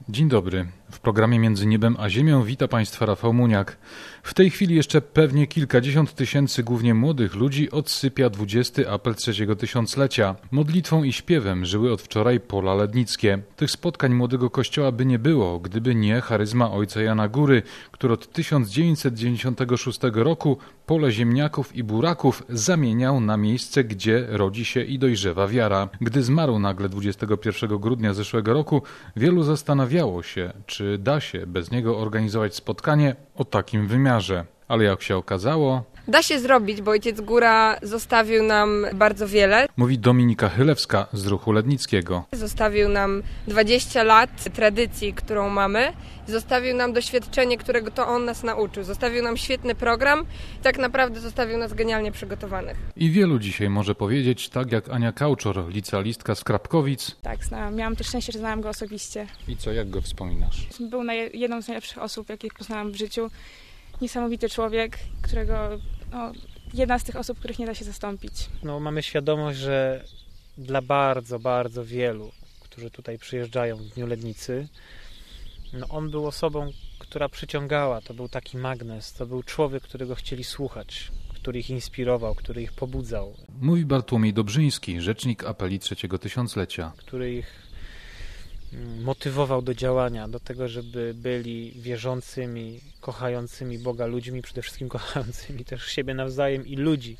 Dzień dobry. W programie Między Niebem a Ziemią wita Państwa Rafał Muniak. W tej chwili jeszcze pewnie kilkadziesiąt tysięcy głównie młodych ludzi odsypia 20. apel trzeciego tysiąclecia. Modlitwą i śpiewem żyły od wczoraj pola lednickie. Tych spotkań młodego kościoła by nie było, gdyby nie charyzma ojca Jana Góry, który od 1996 roku pole ziemniaków i buraków zamieniał na miejsce, gdzie rodzi się i dojrzewa wiara. Gdy zmarł nagle 21 grudnia zeszłego roku, wielu zastanawiało się, czy da się bez niego organizować spotkanie o takim wymiarze. Ale jak się okazało... Da się zrobić, bo ojciec Góra zostawił nam bardzo wiele. Mówi Dominika Chylewska z Ruchu Lednickiego. Zostawił nam 20 lat tradycji, którą mamy. Zostawił nam doświadczenie, którego to on nas nauczył. Zostawił nam świetny program. Tak naprawdę zostawił nas genialnie przygotowanych. I wielu dzisiaj może powiedzieć, tak jak Ania Kauczor, licealistka z Krapkowic. Tak, miałam też szczęście, że znałam go osobiście. I co, jak go wspominasz? Był jedną z najlepszych osób, jakich poznałam w życiu. Niesamowity człowiek, jedna z tych osób, których nie da się zastąpić. Mamy świadomość, że dla bardzo, bardzo wielu, którzy tutaj przyjeżdżają w Dniu Lednicy, on był osobą, która przyciągała, to był taki magnes, to był człowiek, którego chcieli słuchać, który ich inspirował, który ich pobudzał. Mówi Bartłomiej Dobrzyński, rzecznik apeli trzeciego tysiąclecia. Który ich motywował do działania, do tego, żeby byli wierzącymi, kochającymi Boga ludźmi, przede wszystkim kochającymi też siebie nawzajem i ludzi,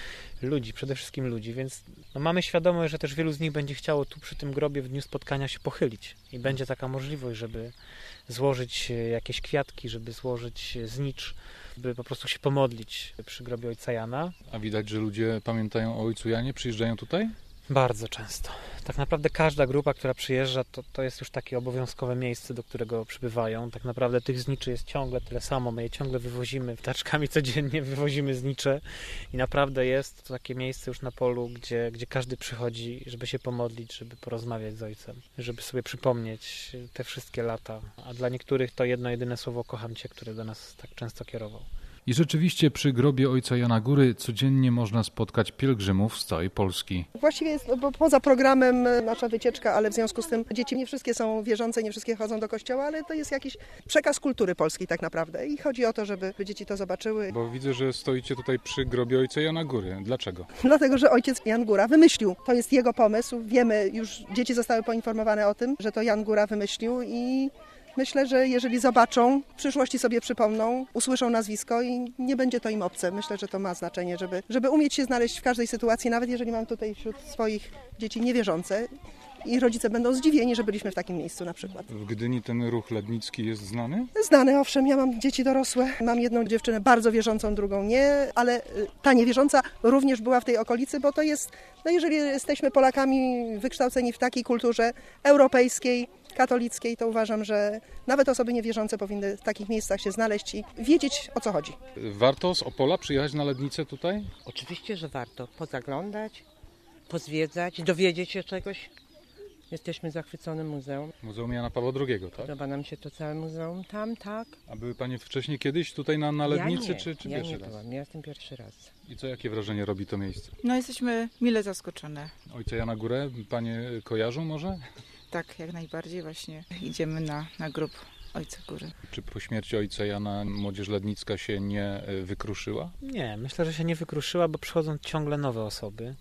przede wszystkim ludzi, więc mamy świadomość, że też wielu z nich będzie chciało tu przy tym grobie w dniu spotkania się pochylić i będzie taka możliwość, żeby złożyć jakieś kwiatki, żeby złożyć znicz, by po prostu się pomodlić przy grobie ojca Jana. A widać, że ludzie pamiętają o ojcu Janie, przyjeżdżają tutaj? Bardzo często. Tak naprawdę każda grupa, która przyjeżdża, to jest już takie obowiązkowe miejsce, do którego przybywają. Tak naprawdę tych zniczy jest ciągle tyle samo. My je ciągle wywozimy, taczkami codziennie wywozimy znicze i naprawdę jest to takie miejsce już na polu, gdzie każdy przychodzi, żeby się pomodlić, żeby porozmawiać z ojcem, żeby sobie przypomnieć te wszystkie lata. A dla niektórych to jedno jedyne słowo "kocham Cię", które do nas tak często kierował. I rzeczywiście przy grobie ojca Jana Góry codziennie można spotkać pielgrzymów z całej Polski. Właściwie jest poza programem nasza wycieczka, ale w związku z tym dzieci nie wszystkie są wierzące, nie wszystkie chodzą do kościoła, ale to jest jakiś przekaz kultury polskiej tak naprawdę i chodzi o to, żeby dzieci to zobaczyły. Bo widzę, że stoicie tutaj przy grobie ojca Jana Góry. Dlaczego? Dlatego, że ojciec Jan Góra wymyślił. To jest jego pomysł. Wiemy, już dzieci zostały poinformowane o tym, że to Jan Góra wymyślił i myślę, że jeżeli zobaczą, w przyszłości sobie przypomną, usłyszą nazwisko i nie będzie to im obce. Myślę, że to ma znaczenie, żeby umieć się znaleźć w każdej sytuacji, nawet jeżeli mam tutaj wśród swoich dzieci niewierzące i rodzice będą zdziwieni, że byliśmy w takim miejscu na przykład. W Gdyni ten ruch lednicki jest znany? Znany, owszem, ja mam dzieci dorosłe, mam jedną dziewczynę bardzo wierzącą, drugą nie, ale ta niewierząca również była w tej okolicy, bo to jest, jeżeli jesteśmy Polakami wykształceni w takiej kulturze europejskiej, katolickiej, to uważam, że nawet osoby niewierzące powinny w takich miejscach się znaleźć i wiedzieć, o co chodzi. Warto z Opola przyjechać na Lednicę tutaj? Oczywiście, że warto pozaglądać, pozwiedzać, dowiedzieć się czegoś. Jesteśmy zachwyconym muzeum. Muzeum Jana Pawła II, tak? Podoba nam się to całe muzeum tam, tak. A były Panie wcześniej kiedyś tutaj na Lednicy, czy ja pierwszy nie raz? byłam, ja jestem pierwszy raz. I jakie wrażenie robi to miejsce? Jesteśmy mile zaskoczone. Ojca Jana Górę Panie kojarzą może? Tak, jak najbardziej właśnie idziemy na grób ojca Góry. Czy po śmierci ojca Jana młodzież lednicka się nie wykruszyła? Nie, myślę, że się nie wykruszyła, bo przychodzą ciągle nowe osoby.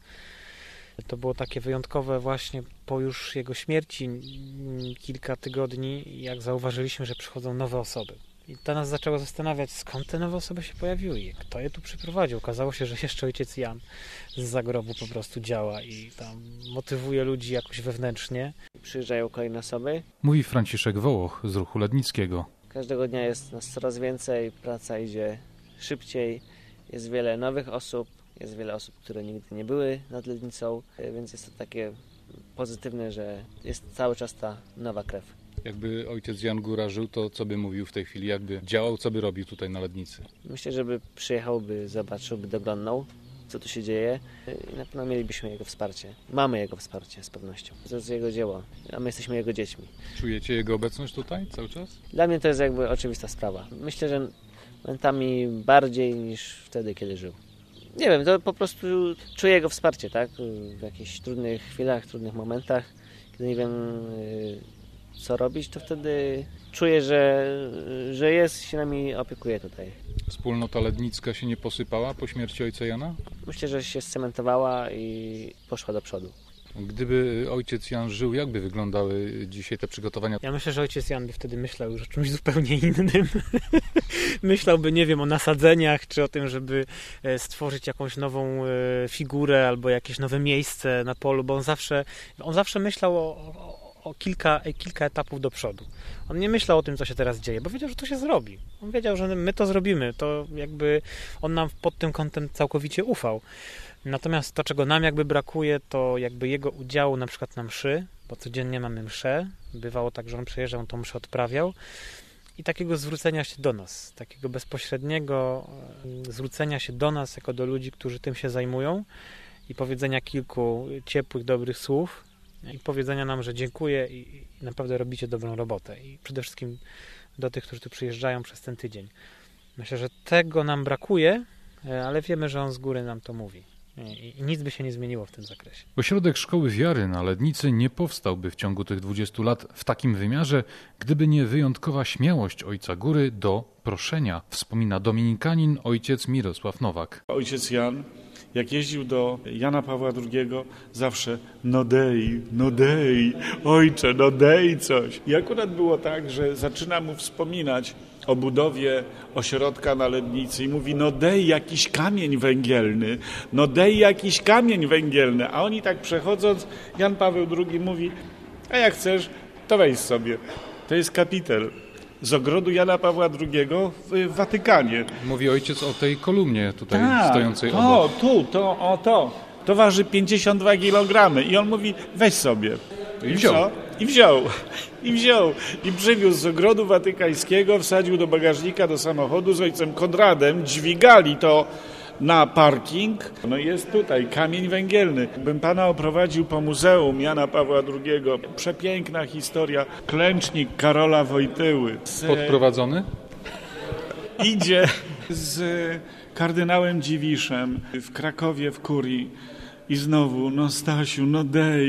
To było takie wyjątkowe właśnie po już jego śmierci kilka tygodni, jak zauważyliśmy, że przychodzą nowe osoby. I to nas zaczęło zastanawiać, skąd te nowe osoby się pojawiły i kto je tu przyprowadził. Okazało się, że jeszcze ojciec Jan z zagrobu po prostu działa i tam motywuje ludzi jakoś wewnętrznie. Przyjeżdżają kolejne osoby. Mówi Franciszek Wołoch z Ruchu Lednickiego. Każdego dnia jest nas coraz więcej, praca idzie szybciej, jest wiele nowych osób, jest wiele osób, które nigdy nie były nad Lednicą, więc jest to takie pozytywne, że jest cały czas ta nowa krew. Jakby ojciec Jan Góra żył, to co by mówił w tej chwili? Jakby działał, co by robił tutaj na Lednicy? Myślę, żeby przyjechał, zobaczył, doglądnął, co tu się dzieje i na pewno mielibyśmy jego wsparcie. Mamy jego wsparcie z pewnością. To jest jego dzieło, a my jesteśmy jego dziećmi. Czujecie jego obecność tutaj cały czas? Dla mnie to jest jakby oczywista sprawa. Myślę, że momentami bardziej niż wtedy, kiedy żył. Nie wiem, to po prostu czuję jego wsparcie, tak? W jakichś trudnych chwilach, trudnych momentach, kiedy nie wiem, co robić, to wtedy czuję, że się nami opiekuje tutaj. Wspólnota lednicka się nie posypała po śmierci ojca Jana? Myślę, że się scementowała i poszła do przodu. Gdyby ojciec Jan żył, jak by wyglądały dzisiaj te przygotowania? Ja myślę, że ojciec Jan by wtedy myślał już o czymś zupełnie innym. Myślałby, nie wiem, o nasadzeniach, czy o tym, żeby stworzyć jakąś nową figurę albo jakieś nowe miejsce na polu, bo on zawsze myślał o kilka etapów do przodu. On nie myślał o tym, co się teraz dzieje, bo wiedział, że to się zrobi. On wiedział, że my to zrobimy. To jakby on nam pod tym kątem całkowicie ufał. Natomiast to, czego nam jakby brakuje, to jakby jego udziału na przykład na mszy, bo codziennie mamy mszę. Bywało tak, że on przyjeżdżał, tą mszę odprawiał. I takiego zwrócenia się do nas, takiego bezpośredniego zwrócenia się do nas, jako do ludzi, którzy tym się zajmują i powiedzenia kilku ciepłych, dobrych słów i powiedzenia nam, że dziękuję i naprawdę robicie dobrą robotę. I przede wszystkim do tych, którzy tu przyjeżdżają przez ten tydzień. Myślę, że tego nam brakuje, ale wiemy, że on z góry nam to mówi. I nic by się nie zmieniło w tym zakresie. Ośrodek Szkoły Wiary na Lednicy nie powstałby w ciągu tych 20 lat w takim wymiarze, gdyby nie wyjątkowa śmiałość Ojca Góry do proszenia, wspomina dominikanin ojciec Mirosław Nowak. Ojciec Jan, jak jeździł do Jana Pawła II, zawsze no dej, ojcze, no dej coś. I akurat było tak, że zaczyna mu wspominać o budowie ośrodka na Lednicy i mówi, no dej jakiś kamień węgielny, a oni tak przechodząc, Jan Paweł II mówi, a jak chcesz, to weź sobie. To jest kapitel z ogrodu Jana Pawła II w Watykanie. Mówi ojciec o tej kolumnie tutaj stojącej obok. To waży 52 kg i on mówi, weź sobie. I wziął. I przywiózł z ogrodu watykańskiego, wsadził do bagażnika, do samochodu z ojcem Konradem, dźwigali to na parking. No jest tutaj kamień węgielny. Bym pana oprowadził po Muzeum Jana Pawła II. Przepiękna historia. Klęcznik Karola Wojtyły. Podprowadzony? Idzie z kardynałem Dziwiszem w Krakowie w kurii. I znowu, no Stasiu, no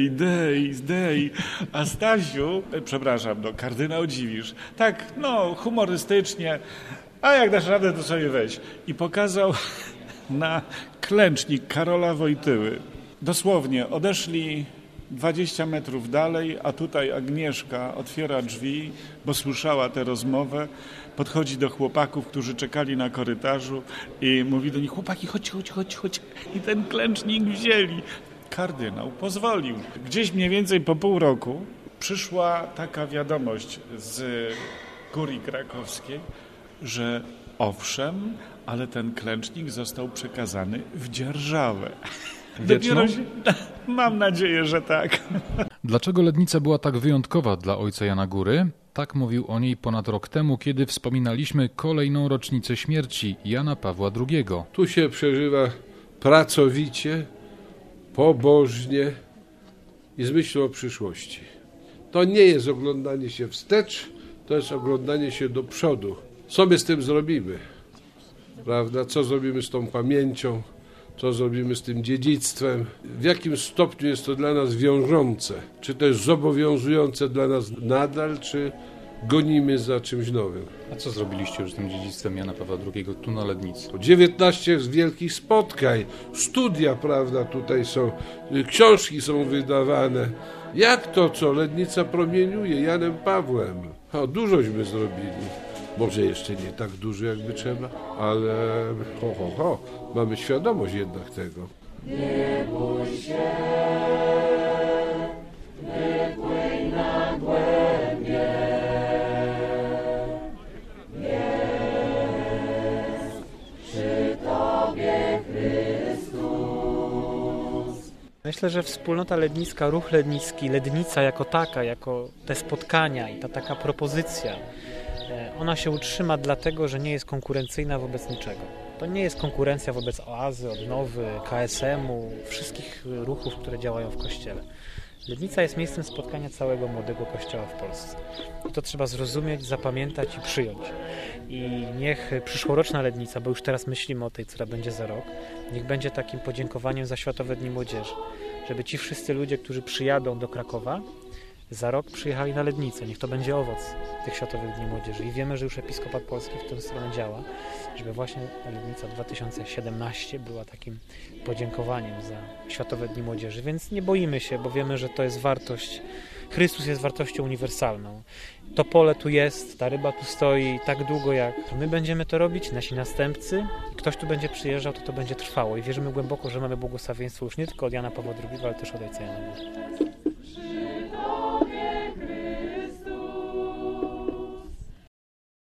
dej. A Stasiu, kardynał Dziwisz, tak, no humorystycznie, a jak dasz radę, to sobie weź. I pokazał na klęcznik Karola Wojtyły. Dosłownie odeszli 20 metrów dalej, a tutaj Agnieszka otwiera drzwi, bo słyszała tę rozmowę, podchodzi do chłopaków, którzy czekali na korytarzu i mówi do nich, chłopaki, chodź. I ten klęcznik wzięli. Kardynał pozwolił. Gdzieś mniej więcej po pół roku przyszła taka wiadomość z kurii krakowskiej, że owszem, ale ten klęcznik został przekazany w dzierżawę. Wieczną? Mam nadzieję, że tak. Dlaczego Lednica była tak wyjątkowa dla ojca Jana Góry? Tak mówił o niej ponad rok temu, kiedy wspominaliśmy kolejną rocznicę śmierci Jana Pawła II. Tu się przeżywa pracowicie, pobożnie i z myślą o przyszłości. To nie jest oglądanie się wstecz, to jest oglądanie się do przodu. Co my z tym zrobimy? Prawda? Co zrobimy z tą pamięcią? Co zrobimy z tym dziedzictwem? W jakim stopniu jest to dla nas wiążące? Czy to jest zobowiązujące dla nas nadal, czy gonimy za czymś nowym? A co zrobiliście już z tym dziedzictwem Jana Pawła II tu na Lednicy? 19 wielkich spotkań, studia, prawda, tutaj są, książki są wydawane. Jak to, co Lednica promieniuje Janem Pawłem? Dużośmy zrobili. Może jeszcze nie tak dużo, jakby trzeba, ale mamy świadomość jednak tego. Nie bój się, wypłyń na głębie. Jest przy Tobie Chrystus. Myślę, że wspólnota lednicka, ruch lednicki, Lednica jako taka, jako te spotkania i ta taka propozycja, ona się utrzyma dlatego, że nie jest konkurencyjna wobec niczego. To nie jest konkurencja wobec Oazy, Odnowy, KSM-u, wszystkich ruchów, które działają w Kościele. Lednica jest miejscem spotkania całego młodego Kościoła w Polsce. I to trzeba zrozumieć, zapamiętać i przyjąć. I niech przyszłoroczna Lednica, bo już teraz myślimy o tej, która będzie za rok, niech będzie takim podziękowaniem za Światowe Dni Młodzieży. Żeby ci wszyscy ludzie, którzy przyjadą do Krakowa, za rok przyjechali na Lednicę. Niech to będzie owoc tych Światowych Dni Młodzieży. I wiemy, że już Episkopat Polski w tę stronę działa, żeby właśnie Lednica 2017 była takim podziękowaniem za Światowe Dni Młodzieży. Więc nie boimy się, bo wiemy, że to jest wartość. Chrystus jest wartością uniwersalną. To pole tu jest, ta ryba tu stoi tak długo, jak my będziemy to robić, nasi następcy. Ktoś tu będzie przyjeżdżał, to będzie trwało. I wierzymy głęboko, że mamy błogosławieństwo już nie tylko od Jana Pawła II, ale też od Ojca Jana Boga.